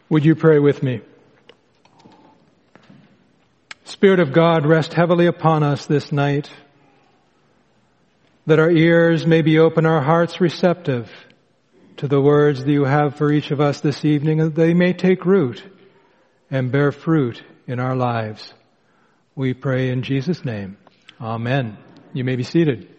Would you pray with me? Spirit of God, rest heavily upon us this night, that our ears may be open, our hearts receptive to the words that you have for each of us this evening, that they may take root and bear fruit in our lives. We pray in Jesus' name. Amen. You may be seated.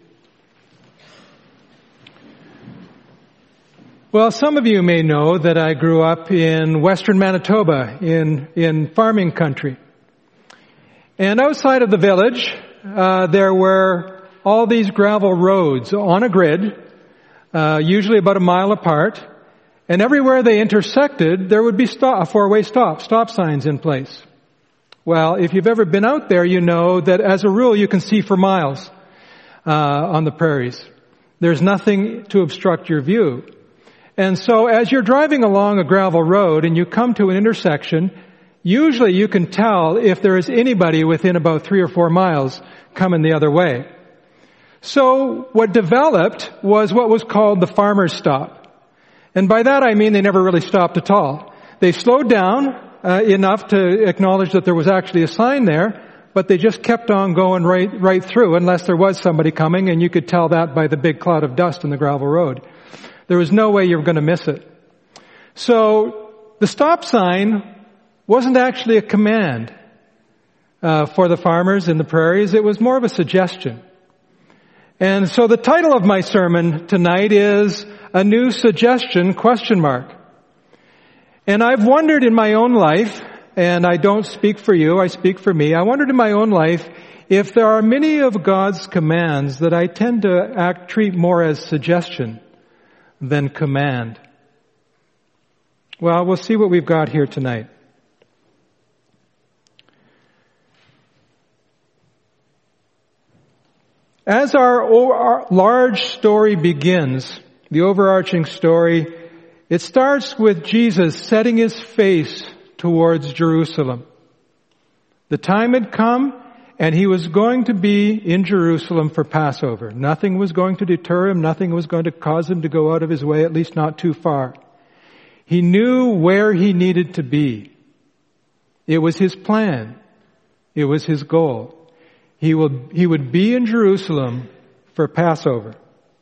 Well, some of you may know that I grew up in western Manitoba, in farming country. And outside of the village, there were all these gravel roads on a grid, usually about a mile apart. And everywhere they intersected, there would be four-way stop signs in place. Well, if you've ever been out there, you know that as a rule you can see for miles on the prairies. There's nothing to obstruct your view. And so as you're driving along a gravel road and you come to an intersection, usually you can tell if there is anybody within about 3 or 4 miles coming the other way. So what developed was what was called the farmer's stop. And by that I mean they never really stopped at all. They slowed down enough to acknowledge that there was actually a sign there, but they just kept on going right through unless there was somebody coming, and you could tell that by the big cloud of dust in the gravel road. There was no way you were going to miss it. So the stop sign wasn't actually a command for the farmers in the prairies. It was more of a suggestion. And so the title of my sermon tonight is A New Suggestion, ? And I've wondered in my own life, and I don't speak for you, I speak for me. I wondered in my own life if there are many of God's commands that I tend to treat more as suggestion than command. Well, we'll see what we've got here tonight. As our large story begins, the overarching story, it starts with Jesus setting his face towards Jerusalem. The time had come, and he was going to be in Jerusalem for Passover. Nothing was going to deter him. Nothing was going to cause him to go out of his way, at least not too far. He knew where he needed to be. It was his plan. It was his goal. He would be in Jerusalem for Passover.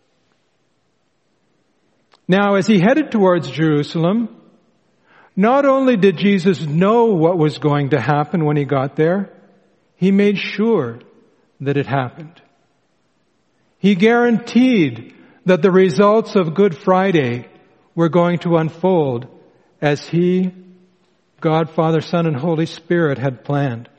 Now, as he headed towards Jerusalem, not only did Jesus know what was going to happen when he got there, he made sure that it happened. He guaranteed that the results of Good Friday were going to unfold as he, God, Father, Son, and Holy Spirit had planned.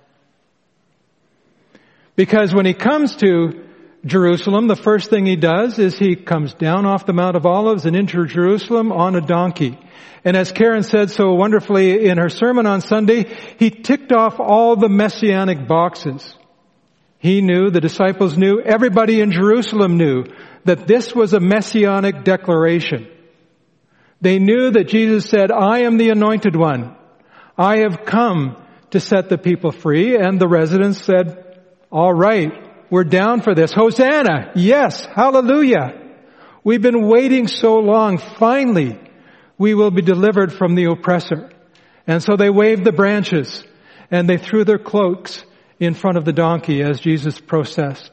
Because when he comes to Jerusalem, the first thing he does is he comes down off the Mount of Olives and into Jerusalem on a donkey. And as Karen said so wonderfully in her sermon on Sunday, he ticked off all the messianic boxes. He knew, the disciples knew, everybody in Jerusalem knew that this was a messianic declaration. They knew that Jesus said, I am the anointed one. I have come to set the people free. And the residents said, all right, we're down for this. Hosanna. Yes. Hallelujah. We've been waiting so long. Finally, we will be delivered from the oppressor. And so they waved the branches and they threw their cloaks in front of the donkey as Jesus processed.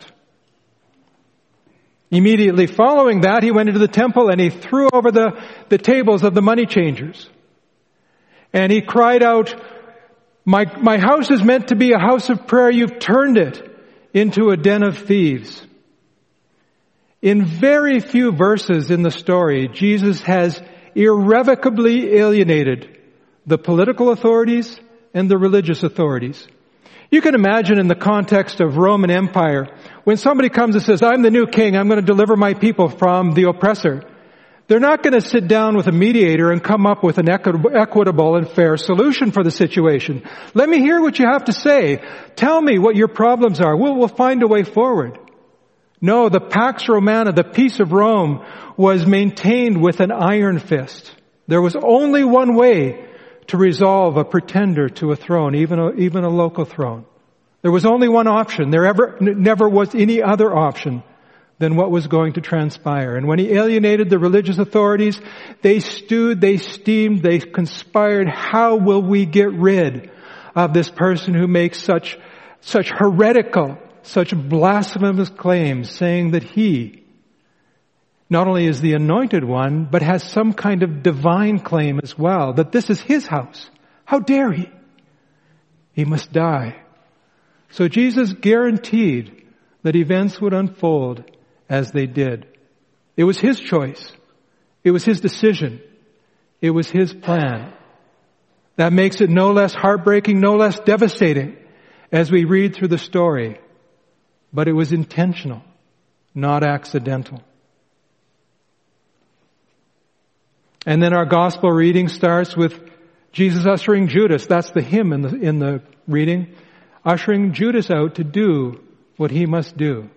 Immediately following that, he went into the temple and he threw over the tables of the money changers. And he cried out, my house is meant to be a house of prayer. You've turned it into a den of thieves. In very few verses in the story, Jesus has irrevocably alienated the political authorities and the religious authorities. You can imagine in the context of Roman Empire, when somebody comes and says, I'm the new king, I'm going to deliver my people from the oppressor, they're not going to sit down with a mediator and come up with an equitable and fair solution for the situation. Let me hear what you have to say. Tell me what your problems are. We'll find a way forward. No, the Pax Romana, the peace of Rome, was maintained with an iron fist. There was only one way to resolve a pretender to a throne, even a local throne. There was only one option. There never was any other option than what was going to transpire. And when he alienated the religious authorities, they stewed, they steamed, they conspired. How will we get rid of this person who makes such heretical, such blasphemous claims, saying that he not only is the anointed one, but has some kind of divine claim as well, that this is his house. How dare he? He must die. So Jesus guaranteed that events would unfold as they did. It was his choice. It was his decision. It was his plan. That makes it no less heartbreaking, no less devastating as we read through the story. But it was intentional, not accidental. And then our gospel reading starts with Jesus ushering Judas. That's the hymn in the reading. Ushering Judas out to do what he must do.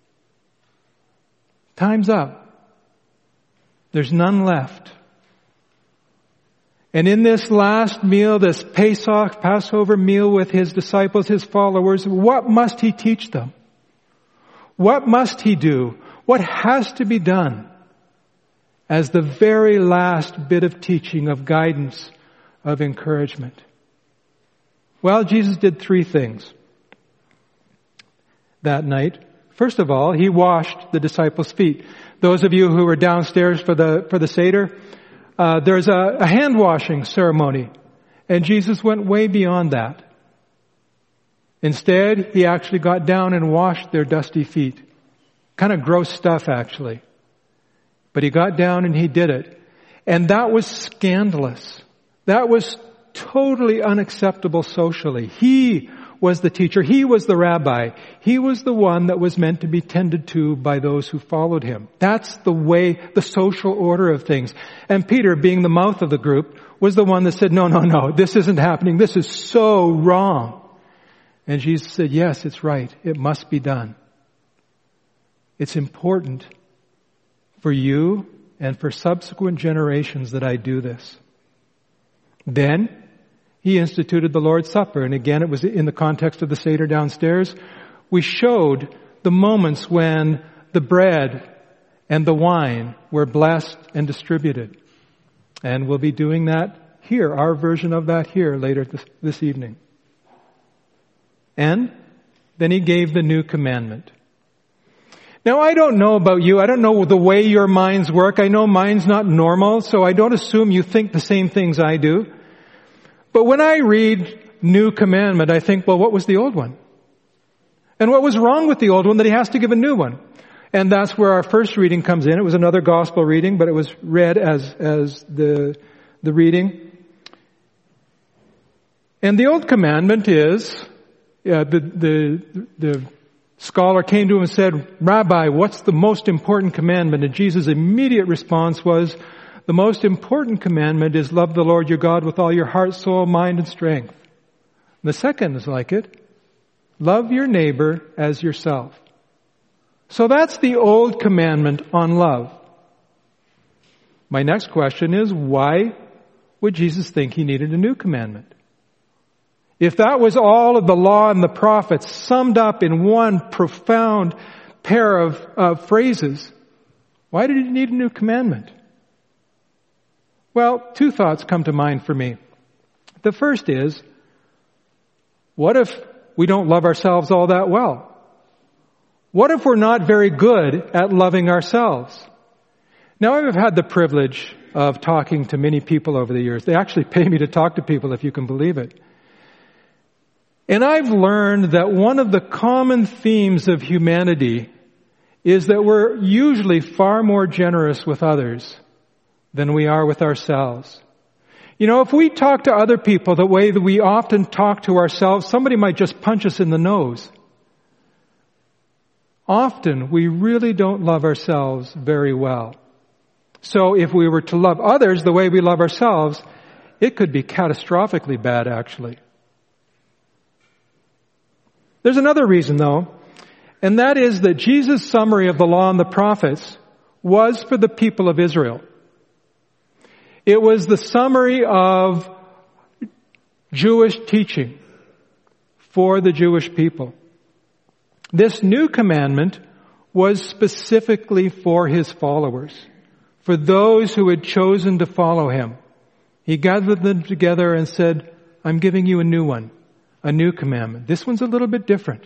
Time's up. There's none left. And in this last meal, this Pesach, Passover meal with his disciples, his followers, what must he teach them? What must he do? What has to be done as the very last bit of teaching, of guidance, of encouragement? Well, Jesus did 3 things that night. First of all, he washed the disciples' feet. Those of you who were downstairs for the Seder, there's a hand washing ceremony, and Jesus went way beyond that. Instead, he actually got down and washed their dusty feet. Kind of gross stuff, actually. But he got down and he did it. And that was scandalous. That was totally unacceptable socially. He was the teacher. He was the rabbi. He was the one that was meant to be tended to by those who followed him. That's the way, the social order of things. And Peter, being the mouth of the group, was the one that said, no, this isn't happening. This is so wrong. And Jesus said, yes, it's right. It must be done. It's important for you and for subsequent generations that I do this. Then he instituted the Lord's Supper. And again, it was in the context of the Seder downstairs. We showed the moments when the bread and the wine were blessed and distributed. And we'll be doing that here, our version of that here later this evening. And then he gave the new commandment. Now, I don't know about you. I don't know the way your minds work. I know mine's not normal, so I don't assume you think the same things I do. But when I read new commandment, I think, well, what was the old one? And what was wrong with the old one that he has to give a new one? And that's where our first reading comes in. It was another gospel reading, but it was read as the reading. And the old commandment is, the scholar came to him and said, Rabbi, what's the most important commandment? And Jesus' immediate response was, the most important commandment is love the Lord your God with all your heart, soul, mind, and strength. And the second is like it. Love your neighbor as yourself. So that's the old commandment on love. My next question is, why would Jesus think he needed a new commandment? If that was all of the law and the prophets summed up in one profound pair of phrases, why did he need a new commandment? Well, 2 thoughts come to mind for me. The first is, what if we don't love ourselves all that well? What if we're not very good at loving ourselves? Now, I've had the privilege of talking to many people over the years. They actually pay me to talk to people, if you can believe it. And I've learned that one of the common themes of humanity is that we're usually far more generous with others than we are with ourselves. You know, if we talk to other people the way that we often talk to ourselves, somebody might just punch us in the nose. Often, we really don't love ourselves very well. So if we were to love others the way we love ourselves, it could be catastrophically bad, actually. There's another reason, though, and that is that Jesus' summary of the law and the prophets was for the people of Israel. It was the summary of Jewish teaching for the Jewish people. This new commandment was specifically for his followers, for those who had chosen to follow him. He gathered them together and said, I'm giving you a new one, a new commandment. This one's a little bit different.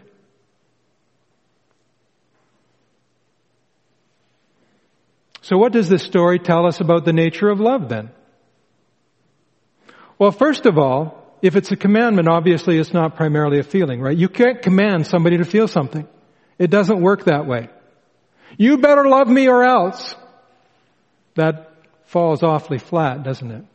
So what does this story tell us about the nature of love then? Well, first of all, if it's a commandment, obviously it's not primarily a feeling, right? You can't command somebody to feel something. It doesn't work that way. You better love me or else. That falls awfully flat, doesn't it?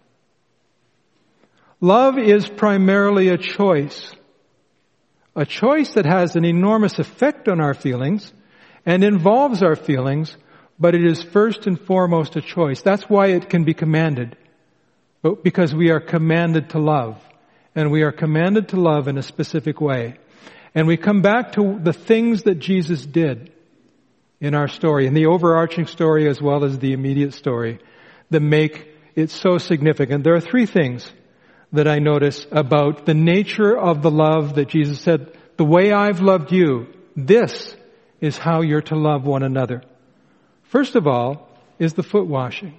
Love is primarily a choice that has an enormous effect on our feelings and involves our feelings, but it is first and foremost a choice. That's why it can be commanded, because we are commanded to love, and we are commanded to love in a specific way. And we come back to the things that Jesus did in our story, in the overarching story as well as the immediate story, that make it so significant. There are three things that I notice about the nature of the love that Jesus said, the way I've loved you, this is how you're to love one another. First of all is the foot washing.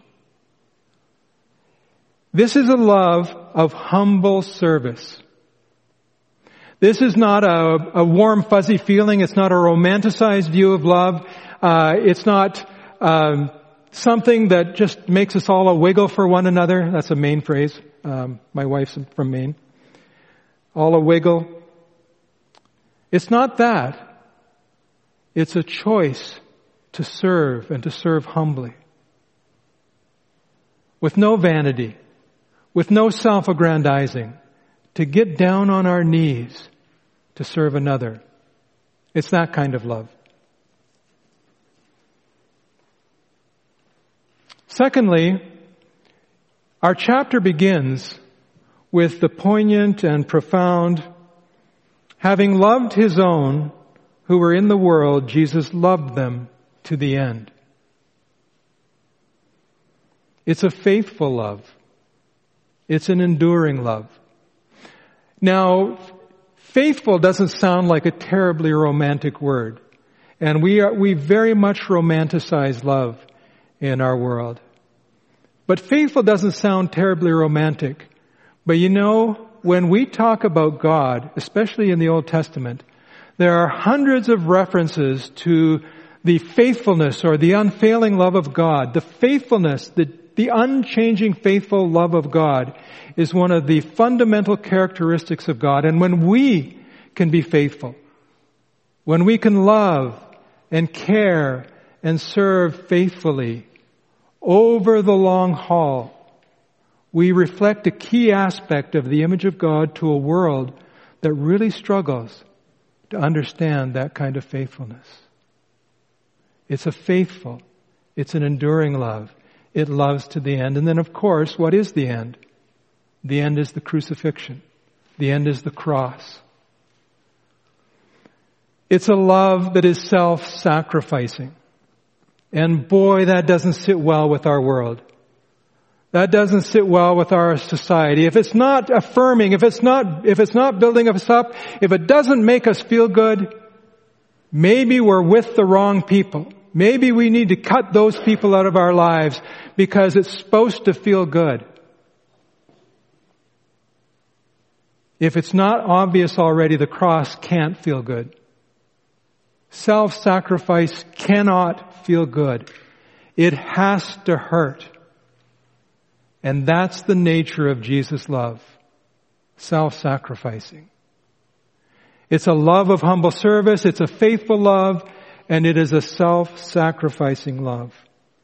This is a love of humble service. This is not a warm, fuzzy feeling. It's not a romanticized view of love. It's not something that just makes us all a wiggle for one another. That's a Maine phrase. My wife's from Maine. All a wiggle. It's not that. It's a choice to serve and to serve humbly. With no vanity. With no self-aggrandizing. To get down on our knees to serve another. It's that kind of love. Secondly, our chapter begins with the poignant and profound, having loved his own who were in the world, Jesus loved them to the end. It's a faithful love. It's an enduring love. Now, faithful doesn't sound like a terribly romantic word. And we very much romanticize love in our world. But faithful doesn't sound terribly romantic. But you know, when we talk about God, especially in the Old Testament, there are hundreds of references to the faithfulness or the unfailing love of God. The faithfulness, the unchanging faithful love of God is one of the fundamental characteristics of God. And when we can be faithful, when we can love and care and serve faithfully over the long haul, we reflect a key aspect of the image of God to a world that really struggles to understand that kind of faithfulness. It's a faithful, it's an enduring love. It loves to the end. And then, of course, what is the end? The end is the crucifixion. The end is the cross. It's a love that is self-sacrificing. And boy, that doesn't sit well with our world. That doesn't sit well with our society. If it's not affirming, if it's not building us up, if it doesn't make us feel good, maybe we're with the wrong people. Maybe we need to cut those people out of our lives because it's supposed to feel good. If it's not obvious already, the cross can't feel good. Self-sacrifice cannot feel good. It has to hurt. And that's the nature of Jesus' love. Self-sacrificing. It's a love of humble service. It's a faithful love. And it is a self-sacrificing love.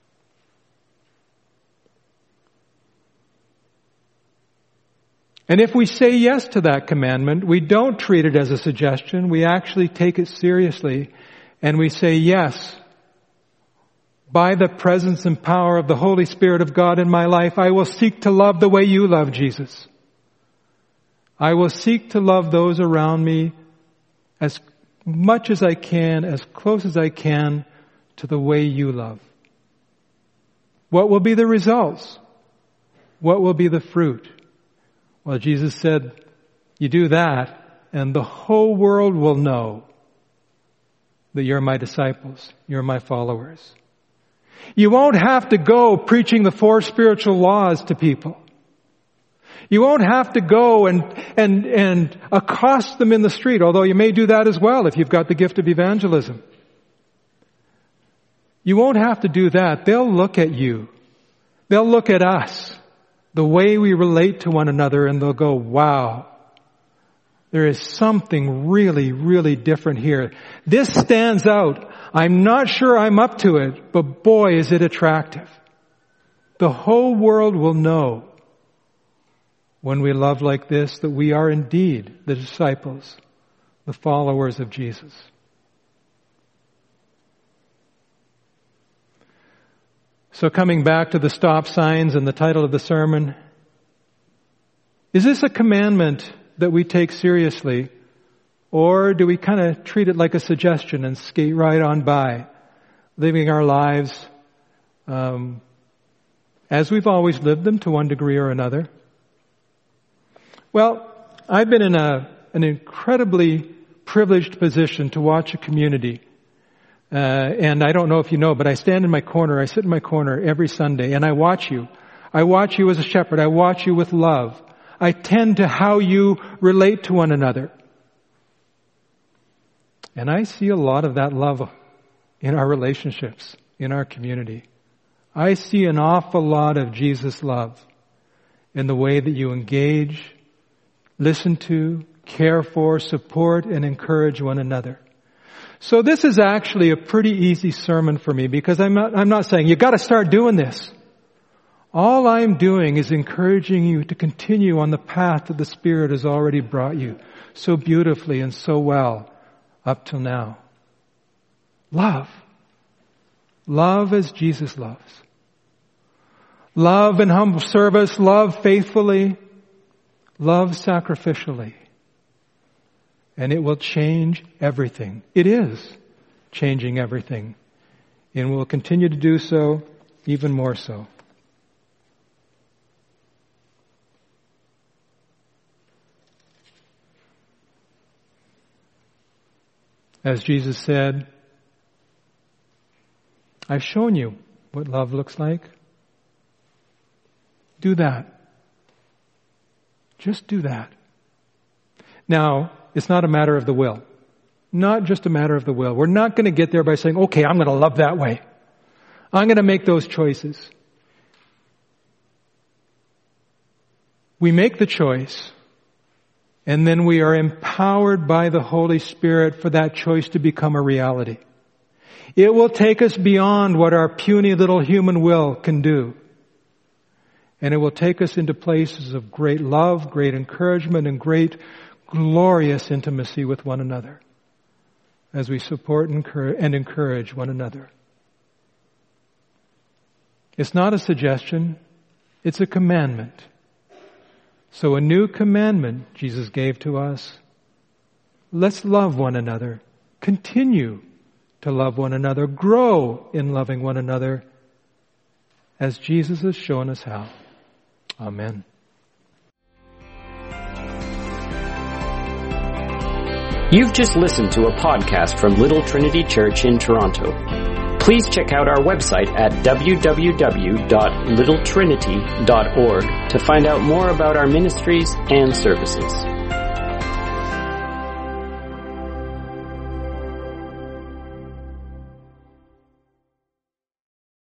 And if we say yes to that commandment, we don't treat it as a suggestion. We actually take it seriously. And we say, yes, by the presence and power of the Holy Spirit of God in my life, I will seek to love the way you love, Jesus. I will seek to love those around me as much as I can, as close as I can to the way you love. What will be the results? What will be the fruit? Well, Jesus said, you do that, and the whole world will know that you're my disciples, you're my followers. You won't have to go preaching the 4 spiritual laws to people. You won't have to go and accost them in the street, although you may do that as well if you've got the gift of evangelism. You won't have to do that. They'll look at you. They'll look at us, the way we relate to one another, and they'll go, wow, there is something really, really different here. This stands out. I'm not sure I'm up to it, but boy, is it attractive. The whole world will know when we love like this that we are indeed the disciples, the followers of Jesus. So coming back to the stop signs and the title of the sermon, is this a commandment that we take seriously, or do we kind of treat it like a suggestion and skate right on by, living our lives as we've always lived them to one degree or another? Well, I've been in an incredibly privileged position to watch a community. And I don't know if you know, but I stand in my corner, I sit in my corner every Sunday, and I watch you. I watch you as a shepherd. I watch you with love. I tend to how you relate to one another. And I see a lot of that love in our relationships, in our community. I see an awful lot of Jesus' love in the way that you engage, listen to, care for, support, and encourage one another. So this is actually a pretty easy sermon for me because I'm not saying you got to start doing this. All I'm doing is encouraging you to continue on the path that the Spirit has already brought you so beautifully and so well up till now. Love. Love as Jesus loves. Love in humble service. Love faithfully. Love sacrificially. And it will change everything. It is changing everything. And will continue to do so even more so. As Jesus said, I've shown you what love looks like. Do that. Just do that. Now, it's not a matter of the will. Not just a matter of the will. We're not going to get there by saying, okay, I'm going to love that way. I'm going to make those choices. We make the choice, and then we are empowered by the Holy Spirit for that choice to become a reality. It will take us beyond what our puny little human will can do. And it will take us into places of great love, great encouragement, and great glorious intimacy with one another as we support and encourage one another. It's not a suggestion, it's a commandment. So a new commandment Jesus gave to us. Let's love one another. Continue to love one another. Grow in loving one another as Jesus has shown us how. Amen. You've just listened to a podcast from Little Trinity Church in Toronto. Please check out our website at www.littletrinity.org to find out more about our ministries and services.